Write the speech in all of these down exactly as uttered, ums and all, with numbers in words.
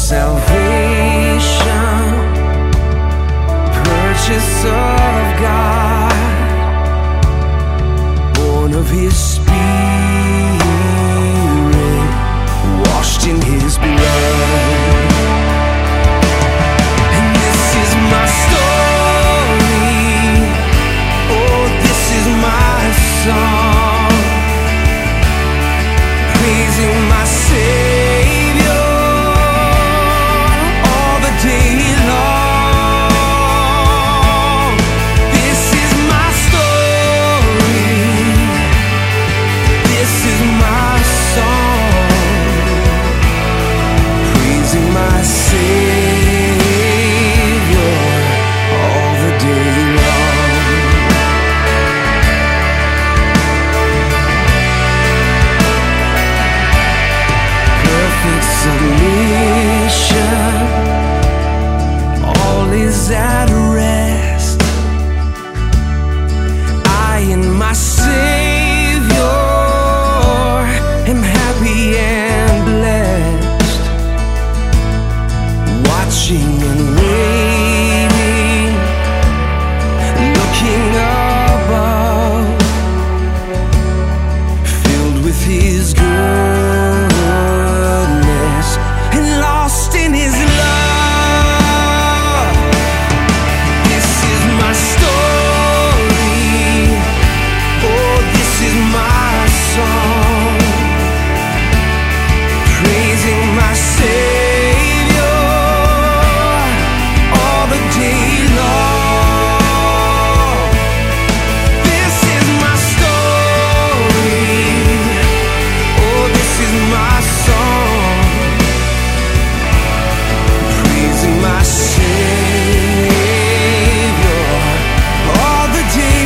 salvation, purchase of God, born of His Spirit, washed in His blood. And this is my story, oh, this is my song, praising my Savior all the day long. This is my story, this is my song, praising my Savior all the day long. Perfect submission, all is at rest. I and my Savior am happy and blessed, watching and waiting, looking above, filled with His goodness and lost in His love. This is my story, oh, this is my song, praising my Savior all the day long. This is my story, oh, this is my song, praising my Savior all the day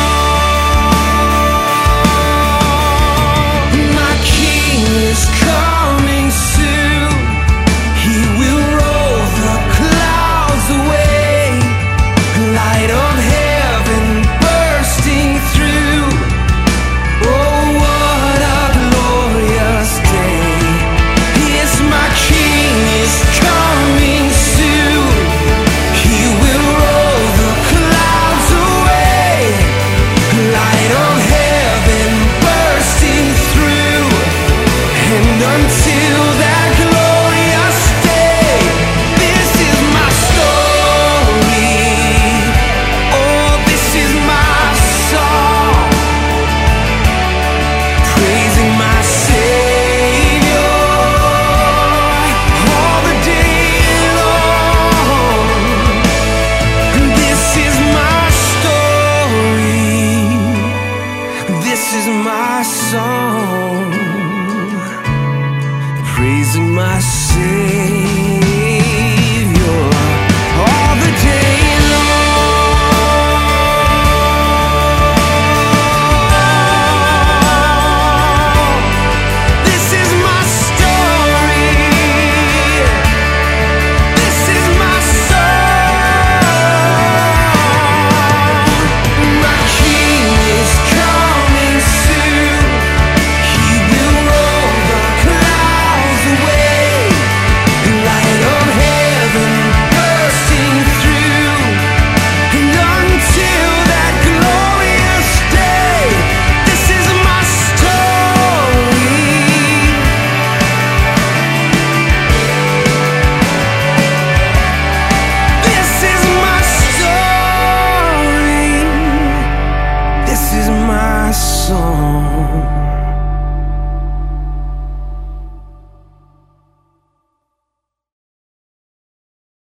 long. My King is coming soon, He will roll the clouds away, light of heaven bursting through. Oh, what a glorious day. Yes, my King is coming soon, He will roll the clouds away, light of heaven bursting through. And until that glorious day, this is my story, oh, this is my song, praising my Savior all the day long. This is my story, this is my song, praising my Savior